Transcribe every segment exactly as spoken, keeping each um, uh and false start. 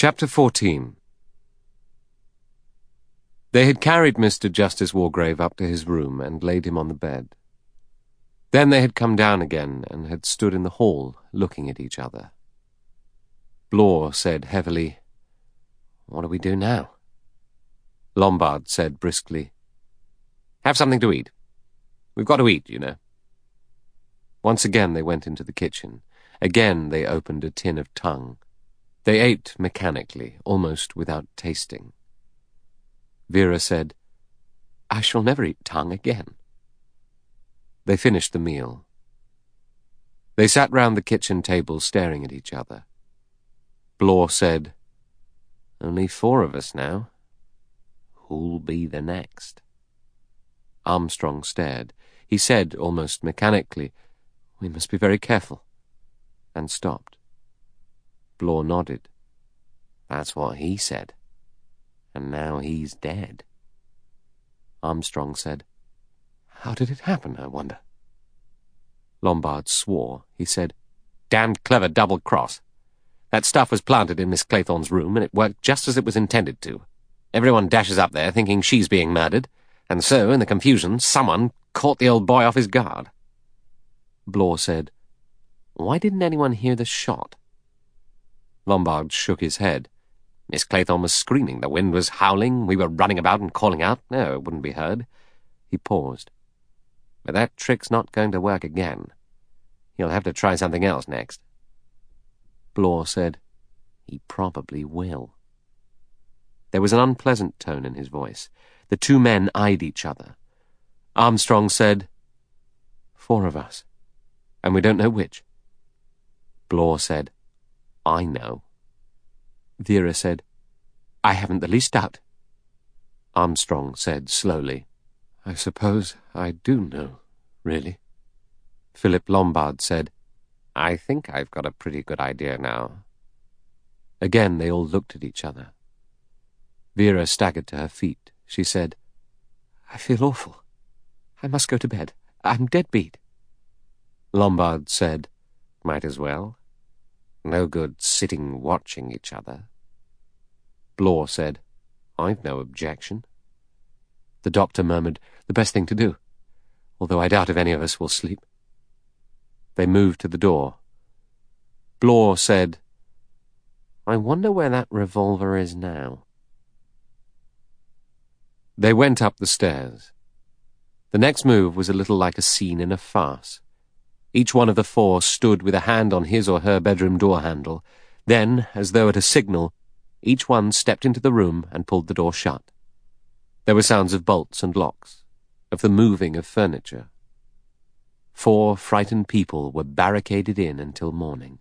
Chapter fourteen. They had carried Mister Justice Wargrave up to his room and laid him on the bed. Then they had come down again and had stood in the hall looking at each other. Blore said heavily, "What do we do now?" Lombard said briskly, "Have something to eat. We've got to eat, you know." Once again they went into the kitchen. Again they opened a tin of tongue. They ate mechanically, almost without tasting. Vera said, "I shall never eat tongue again." They finished the meal. They sat round the kitchen table staring at each other. Blore said, "Only four of us now. Who'll be the next?" Armstrong stared. He said, almost mechanically, "We must be very careful," and stopped. Blore nodded. "That's what he said. And now he's dead." Armstrong said, "How did it happen, I wonder?" Lombard swore. He said, "Damned clever double cross. That stuff was planted in Miss Claythorne's room, and it worked just as it was intended to. Everyone dashes up there thinking she's being murdered, and so, in the confusion, someone caught the old boy off his guard." Blore said, "Why didn't anyone hear the shot?" Lombard shook his head. "Miss Claythorne was screaming, the wind was howling, we were running about and calling out. No, it wouldn't be heard." He paused. "But that trick's not going to work again. He'll have to try something else next." Blore said, "He probably will." There was an unpleasant tone in his voice. The two men eyed each other. Armstrong said, "Four of us, and we don't know which." Blore said, "I know." Vera said, "I haven't the least doubt." Armstrong said slowly, "I suppose I do know, really." Philip Lombard said, "I think I've got a pretty good idea now." Again they all looked at each other. Vera staggered to her feet. She said, "I feel awful. I must go to bed. I'm dead beat." Lombard said, "Might as well. No good sitting watching each other." Blore said, "I've no objection." The doctor murmured, "The best thing to do, although I doubt if any of us will sleep." They moved to the door. Blore said, "I wonder where that revolver is now." They went up the stairs. The next move was a little like a scene in a farce. Each one of the four stood with a hand on his or her bedroom door handle. Then, as though at a signal, each one stepped into the room and pulled the door shut. There were sounds of bolts and locks, of the moving of furniture. Four frightened people were barricaded in until morning.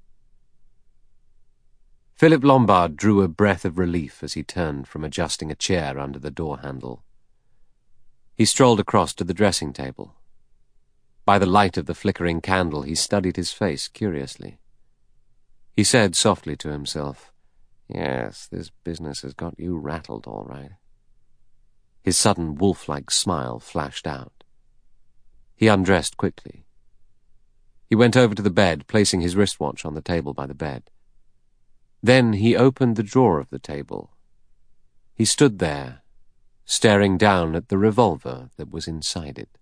Philip Lombard drew a breath of relief as he turned from adjusting a chair under the door handle. He strolled across to the dressing table. By the light of the flickering candle he studied his face curiously. He said softly to himself, "Yes, this business has got you rattled all right." His sudden wolf-like smile flashed out. He undressed quickly. He went over to the bed, placing his wristwatch on the table by the bed. Then he opened the drawer of the table. He stood there, staring down at the revolver that was inside it.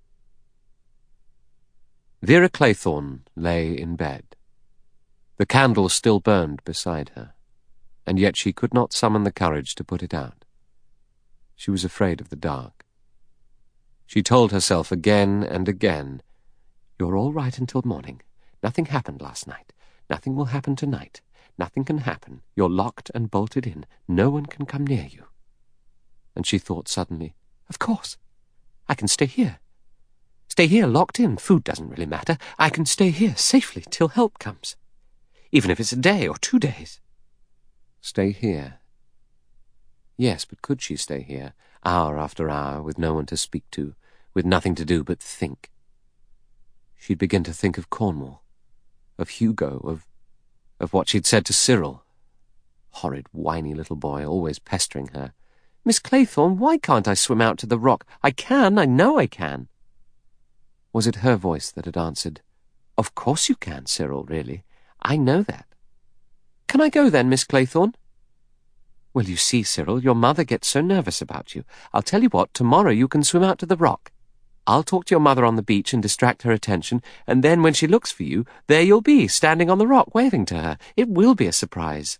Vera Claythorne lay in bed. The candle still burned beside her, and yet she could not summon the courage to put it out. She was afraid of the dark. She told herself again and again, "You're all right until morning. Nothing happened last night. Nothing will happen tonight. Nothing can happen. You're locked and bolted in. No one can come near you." And she thought suddenly, "Of course. I can stay here. Stay here locked in. Food doesn't really matter. I can stay here safely till help comes. Even if it's a day or two days." Stay here. Yes, but could she stay here, hour after hour, with no one to speak to, with nothing to do but think? She'd begin to think of Cornwall, of Hugo, of, of what she'd said to Cyril. Horrid, whiny little boy, always pestering her. "Miss Claythorne, why can't I swim out to the rock? I can, I know I can." Was it her voice that had answered, "Of course you can, Cyril, really. I know that." Can I go then, Miss Claythorne? Well, you see, Cyril, your mother gets so nervous about you. I'll tell you what, tomorrow you can swim out to the rock. I'll talk to your mother on the beach and distract her attention, and then when she looks for you, there you'll be, standing on the rock, waving to her. It will be a surprise.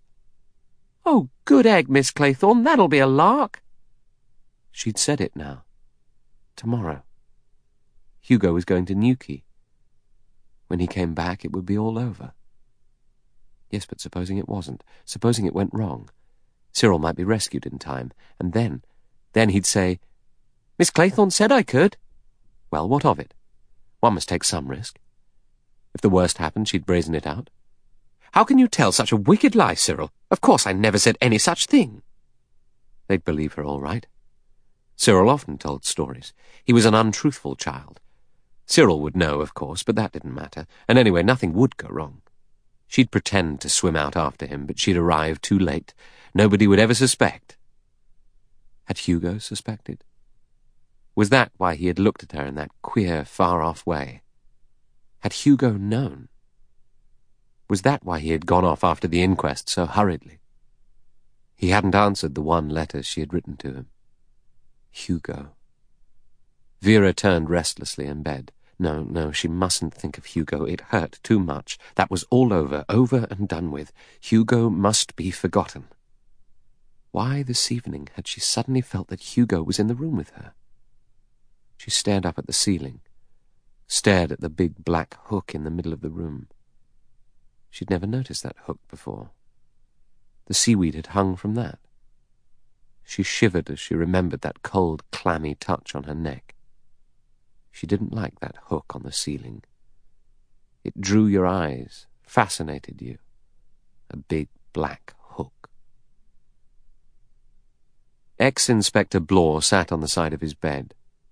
Oh, good egg, Miss Claythorne, that'll be a lark. She'd said it now. Tomorrow. Hugo was going to Newquay. When he came back, it would be all over. Yes, but supposing it wasn't, supposing it went wrong. Cyril might be rescued in time, and then, then he'd say, Miss Claythorne said I could. Well, what of it? One must take some risk. If the worst happened, she'd brazen it out. How can you tell such a wicked lie, Cyril? Of course I never said any such thing. They'd believe her all right. Cyril often told stories. He was an untruthful child. Cyril would know, of course, but that didn't matter, and anyway, nothing would go wrong. She'd pretend to swim out after him, but she'd arrive too late. Nobody would ever suspect. Had Hugo suspected? Was that why he had looked at her in that queer, far-off way? Had Hugo known? Was that why he had gone off after the inquest so hurriedly? He hadn't answered the one letter she had written to him. Hugo. Vera turned restlessly in bed. No, no, she mustn't think of Hugo. It hurt too much. That was all over, over and done with. Hugo must be forgotten. Why this evening had she suddenly felt that Hugo was in the room with her? She stared up at the ceiling, stared at the big black hook in the middle of the room. She'd never noticed that hook before. The seaweed had hung from that. She shivered as she remembered that cold, clammy touch on her neck. She didn't like that hook on the ceiling. It drew your eyes, fascinated you. A big black hook. Ex-Inspector Blore sat on the side of his bed.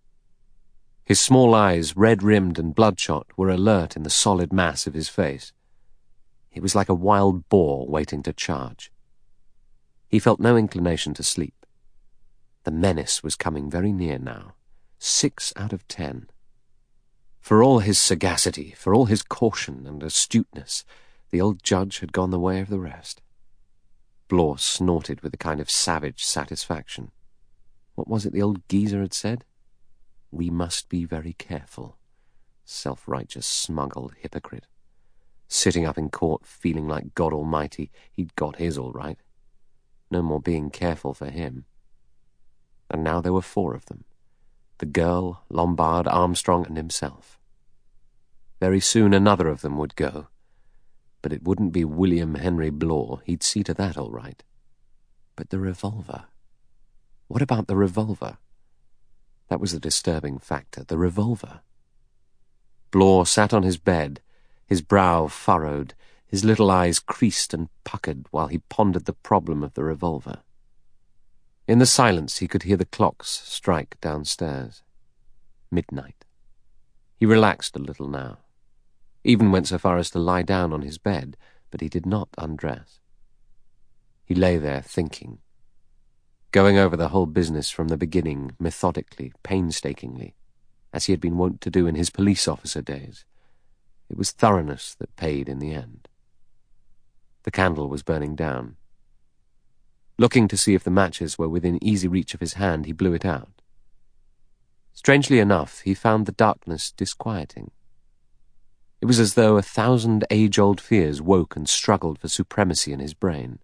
His small eyes, red-rimmed and bloodshot, were alert in the solid mass of his face. He was like a wild boar waiting to charge. He felt no inclination to sleep. The menace was coming very near now. Six out of ten. For all his sagacity, for all his caution and astuteness, the old judge had gone the way of the rest. Blore snorted with a kind of savage satisfaction. What was it the old geezer had said? We must be very careful. Self-righteous, smug old hypocrite. Sitting up in court feeling like God Almighty, he'd got his all right. No more being careful for him. And now there were four of them. The girl, Lombard, Armstrong, and himself. Very soon another of them would go. But it wouldn't be William Henry Blore. He'd see to that all right. But the revolver. What about the revolver? That was the disturbing factor, the revolver. Blore sat on his bed, his brow furrowed, his little eyes creased and puckered while he pondered the problem of the revolver. In the silence he could hear the clocks strike downstairs. Midnight. He relaxed a little now. Even went so far as to lie down on his bed, but he did not undress. He lay there thinking, going over the whole business from the beginning, methodically, painstakingly, as he had been wont to do in his police officer days. It was thoroughness that paid in the end. The candle was burning down. Looking to see if the matches were within easy reach of his hand, he blew it out. Strangely enough, he found the darkness disquieting. It was as though a thousand age-old fears woke and struggled for supremacy in his brain.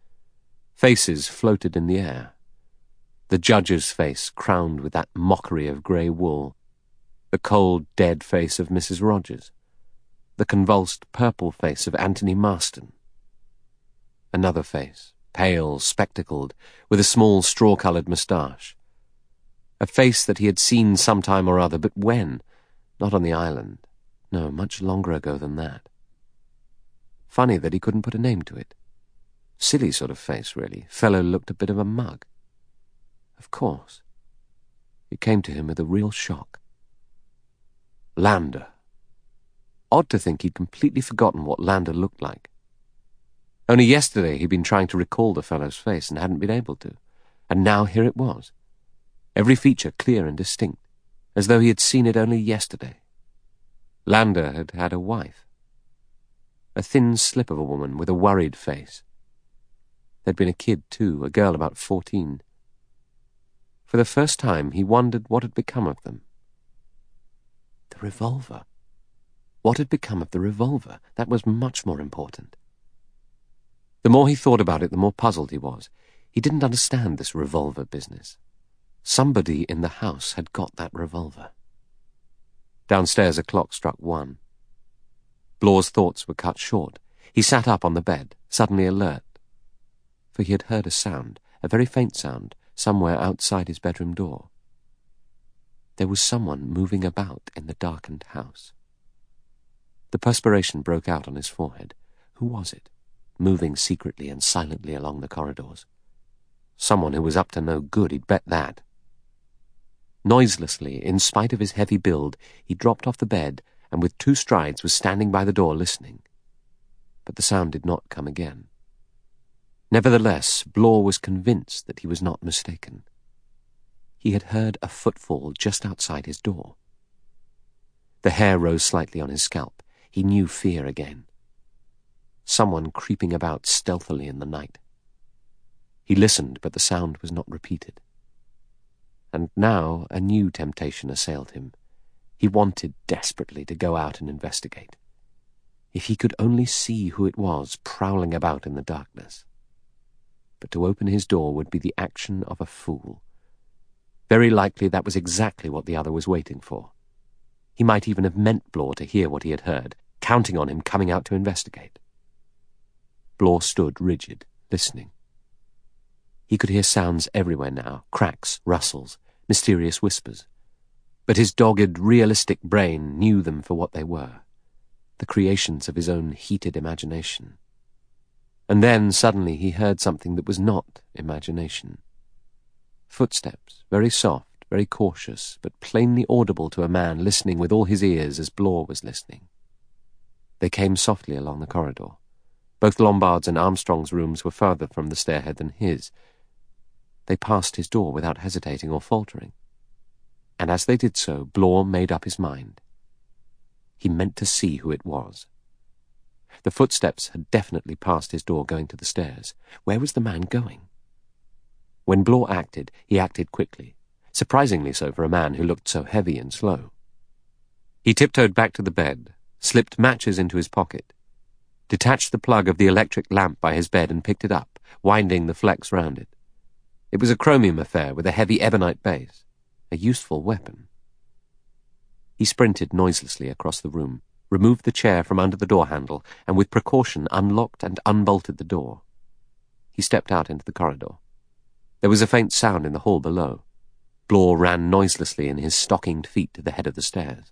Faces floated in the air. The judge's face crowned with that mockery of grey wool, the cold, dead face of Missus Rogers, the convulsed purple face of Anthony Marston. Another face, pale, spectacled, with a small straw-coloured moustache. A face that he had seen some time or other, but when? Not on the island. No, much longer ago than that. Funny that he couldn't put a name to it. Silly sort of face, really. Fellow looked a bit of a mug. Of course. It came to him with a real shock. Lander. Odd to think he'd completely forgotten what Lander looked like. Only yesterday he'd been trying to recall the fellow's face and hadn't been able to. And now here it was. Every feature clear and distinct, as though he had seen it only yesterday. Lander had had a wife. a thin slip of a woman with a worried face. There'd been a kid, too, a girl about fourteen. For the first time, he wondered what had become of them. The revolver. What had become of the revolver? That was much more important. The more he thought about it, the more puzzled he was. He didn't understand this revolver business. Somebody in the house had got that revolver. Downstairs, a clock struck one. Blor's thoughts were cut short. He sat up on the bed, suddenly alert. For he had heard a sound, a very faint sound, somewhere outside his bedroom door. There was someone moving about in the darkened house. The perspiration broke out on his forehead. Who was it, moving secretly and silently along the corridors? Someone who was up to no good, he'd bet that. Noiselessly, in spite of his heavy build, he dropped off the bed and with two strides was standing by the door listening. But the sound did not come again. Nevertheless, Blor was convinced that he was not mistaken. He had heard a footfall just outside his door. The hair rose slightly on his scalp. He knew fear again. Someone creeping about stealthily in the night. He listened, but the sound was not repeated. And now a new temptation assailed him. He wanted desperately to go out and investigate. If he could only see who it was prowling about in the darkness. But to open his door would be the action of a fool. Very likely that was exactly what the other was waiting for. He might even have meant Blor to hear what he had heard, counting on him coming out to investigate. Blor stood rigid, listening. He could hear sounds everywhere now, cracks, rustles, mysterious whispers. But his dogged, realistic brain knew them for what they were, the creations of his own heated imagination. And then, suddenly, he heard something that was not imagination. Footsteps, very soft, very cautious, but plainly audible to a man listening with all his ears as Blor was listening. They came softly along the corridor. Both Lombard's and Armstrong's rooms were farther from the stairhead than his. They passed his door without hesitating or faltering. And as they did so, Blor made up his mind. He meant to see who it was. The footsteps had definitely passed his door going to the stairs. Where was the man going? When Blor acted, he acted quickly, surprisingly so for a man who looked so heavy and slow. He tiptoed back to the bed, slipped matches into his pocket, detached the plug of the electric lamp by his bed and picked it up, winding the flex round it. It was a chromium affair with a heavy ebonite base, a useful weapon. He sprinted noiselessly across the room, removed the chair from under the door handle, and with precaution unlocked and unbolted the door. He stepped out into the corridor. There was a faint sound in the hall below. Blor ran noiselessly in his stockinged feet to the head of the stairs.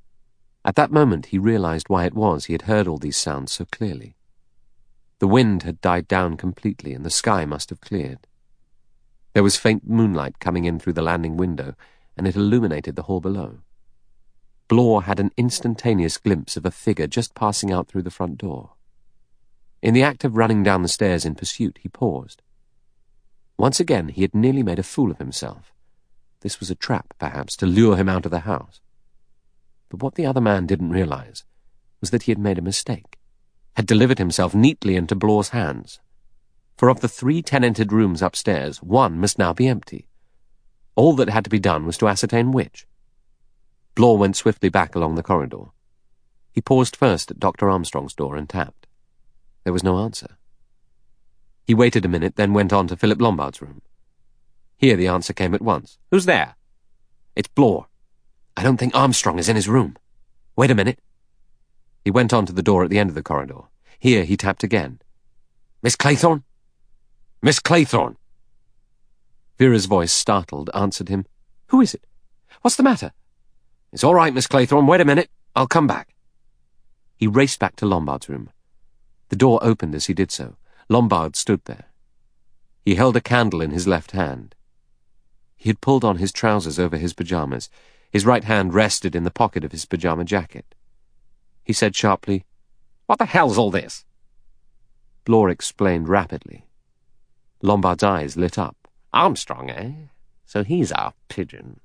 At that moment he realized why it was he had heard all these sounds so clearly. The wind had died down completely and the sky must have cleared. There was faint moonlight coming in through the landing window, and it illuminated the hall below. Blor had an instantaneous glimpse of a figure just passing out through the front door. In the act of running down the stairs in pursuit, he paused. Once again he had nearly made a fool of himself. This was a trap, perhaps, to lure him out of the house. But what the other man didn't realize was that he had made a mistake, had delivered himself neatly into Blor's hands. For of the three tenanted rooms upstairs, one must now be empty. All that had to be done was to ascertain which. Blor went swiftly back along the corridor. He paused first at Doctor Armstrong's door and tapped. There was no answer. He waited a minute, then went on to Philip Lombard's room. Here the answer came at once. "Who's there?" "It's Blor. I don't think Armstrong is in his room. Wait a minute." He went on to the door at the end of the corridor. Here he tapped again. "Miss Claythorne? Miss Claythorne!" Vera's voice, startled, answered him. "Who is it? What's the matter?" "It's all right, Miss Claythorne. Wait a minute. I'll come back." He raced back to Lombard's room. The door opened as he did so. Lombard stood there. He held a candle in his left hand. He had pulled on his trousers over his pyjamas. His right hand rested in the pocket of his pyjama jacket. He said sharply, "What the hell's all this?" Blor explained rapidly. Lombard's eyes lit up. "Armstrong, eh? So he's our pigeon."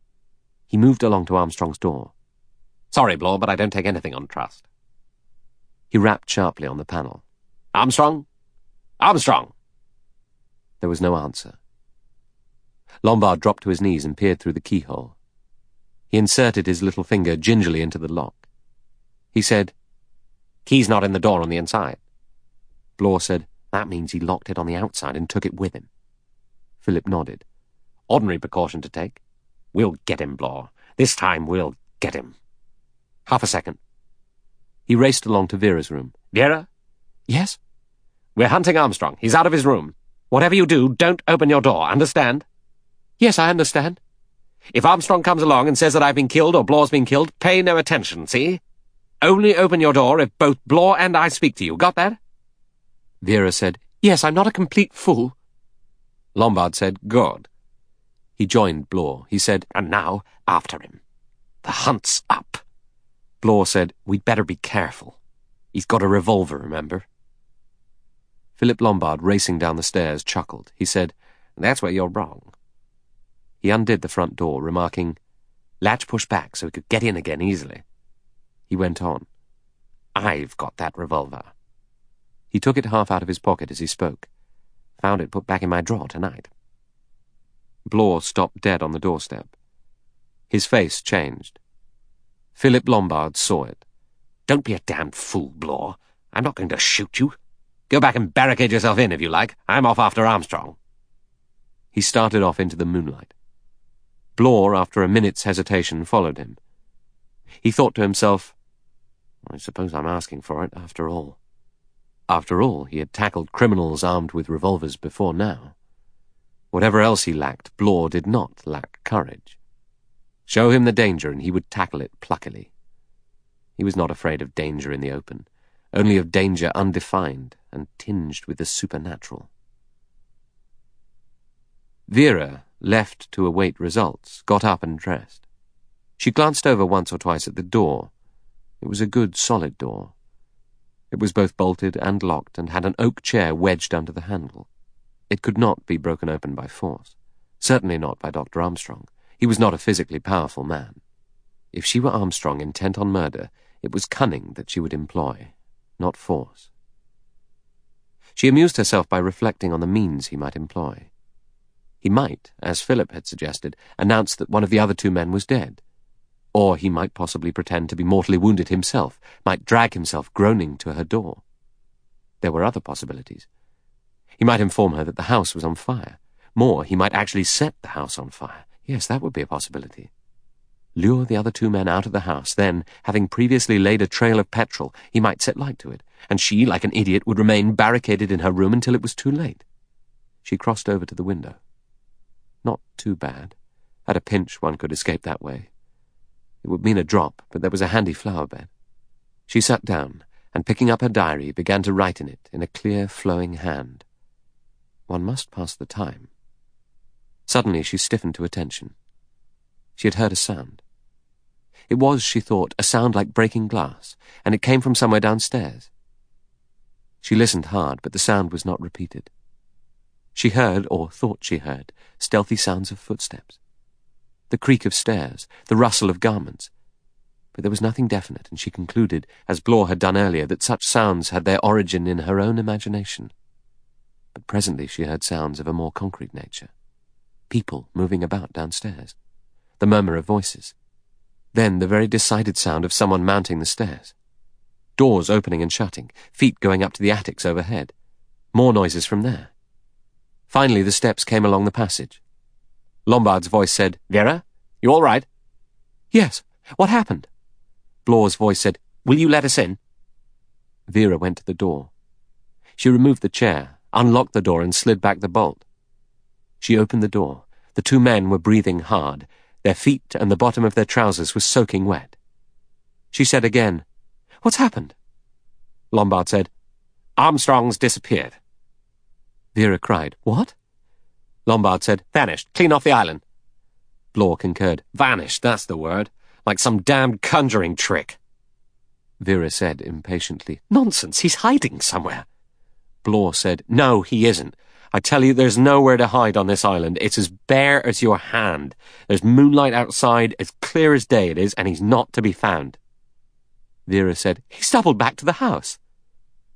He moved along to Armstrong's door. "Sorry, Blor, but I don't take anything on trust." He rapped sharply on the panel. "Armstrong? Armstrong!" There was no answer. Lombard dropped to his knees and peered through the keyhole. He inserted his little finger gingerly into the lock. He said, "Key's not in the door on the inside." Blore said, "That means he locked it on the outside and took it with him." Philip nodded. "Ordinary precaution to take. We'll get him, Blore. This time we'll get him. Half a second." He raced along to Vera's room. "Vera?" "Yes?" "We're hunting Armstrong. He's out of his room. Whatever you do, don't open your door, understand?" "Yes, I understand." "If Armstrong comes along and says that I've been killed or Blore's been killed, pay no attention, see? Only open your door if both Blore and I speak to you. Got that?" Vera said, "Yes, I'm not a complete fool." Lombard said, "Good." He joined Blore. He said, "And now, after him. The hunt's up." Blore said, "We'd better be careful. He's got a revolver, remember?" Philip Lombard, racing down the stairs, chuckled. He said, "That's where you're wrong." He undid the front door, remarking, "Latch pushed back so he could get in again easily." He went on, "I've got that revolver." He took it half out of his pocket as he spoke. "Found it put back in my drawer tonight." Blore stopped dead on the doorstep. His face changed. Philip Lombard saw it. "Don't be a damned fool, Blore. I'm not going to shoot you. Go back and barricade yourself in if you like. I'm off after Armstrong." He started off into the moonlight. Blore, after a minute's hesitation, followed him. He thought to himself, "I suppose I'm asking for it, after all." After all, he had tackled criminals armed with revolvers before now. Whatever else he lacked, Blore did not lack courage. Show him the danger and he would tackle it pluckily. He was not afraid of danger in the open, only of danger undefined and tinged with the supernatural. Vera, left to await results, got up and dressed. She glanced over once or twice at the door. It was a good, solid door. It was both bolted and locked and had an oak chair wedged under the handle. It could not be broken open by force. Certainly not by Doctor Armstrong. He was not a physically powerful man. If she were Armstrong intent on murder, it was cunning that she would employ, not force. She amused herself by reflecting on the means he might employ. He might, as Philip had suggested, announce that one of the other two men was dead. Or he might possibly pretend to be mortally wounded himself, might drag himself groaning to her door. There were other possibilities. He might inform her that the house was on fire. More, he might actually set the house on fire. Yes, that would be a possibility. Lure the other two men out of the house, then, having previously laid a trail of petrol, he might set light to it, and she, like an idiot, would remain barricaded in her room until it was too late. She crossed over to the window. Not too bad. At a pinch, one could escape that way. It would mean a drop, but there was a handy flower bed. She sat down, and picking up her diary, began to write in it in a clear, flowing hand. One must pass the time. Suddenly she stiffened to attention. She had heard a sound. It was, she thought, a sound like breaking glass, and it came from somewhere downstairs. She listened hard, but the sound was not repeated. She heard, or thought she heard, stealthy sounds of footsteps. The creak of stairs, the rustle of garments. But there was nothing definite, and she concluded, as Blore had done earlier, that such sounds had their origin in her own imagination. But presently she heard sounds of a more concrete nature. People moving about downstairs. The murmur of voices. Then the very decided sound of someone mounting the stairs. Doors opening and shutting, feet going up to the attics overhead. More noises from there. Finally the steps came along the passage. Lombard's voice said, "Vera, you all right?" "Yes. What happened?" Blore's voice said, "Will you let us in?" Vera went to the door. She removed the chair, unlocked the door and slid back the bolt. She opened the door. The two men were breathing hard. Their feet and the bottom of their trousers were soaking wet. She said again, "What's happened?" Lombard said, "Armstrong's disappeared." Vera cried, "What?" Lombard said, "Vanished, clean off the island." Blore concurred, "Vanished, that's the word. Like some damned conjuring trick." Vera said impatiently, "Nonsense, he's hiding somewhere." Blore said, "No, he isn't. I tell you, there's nowhere to hide on this island. It's as bare as your hand. There's moonlight outside, as clear as day it is, and he's not to be found." Vera said, "He's doubled back to the house."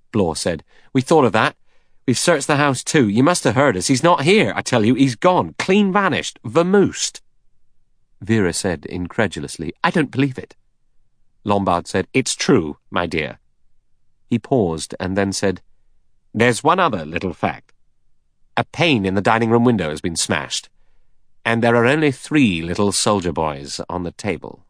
Blore said. "We thought of that. We've searched the house too. You must have heard us. He's not here, I tell you. He's gone. Clean vanished. Vamoosed." Vera said incredulously, "I don't believe it." Lombard said, "It's true, my dear." He paused and then said, "There's one other little fact. A pane in the dining-room window has been smashed, and there are only three little soldier boys on the table."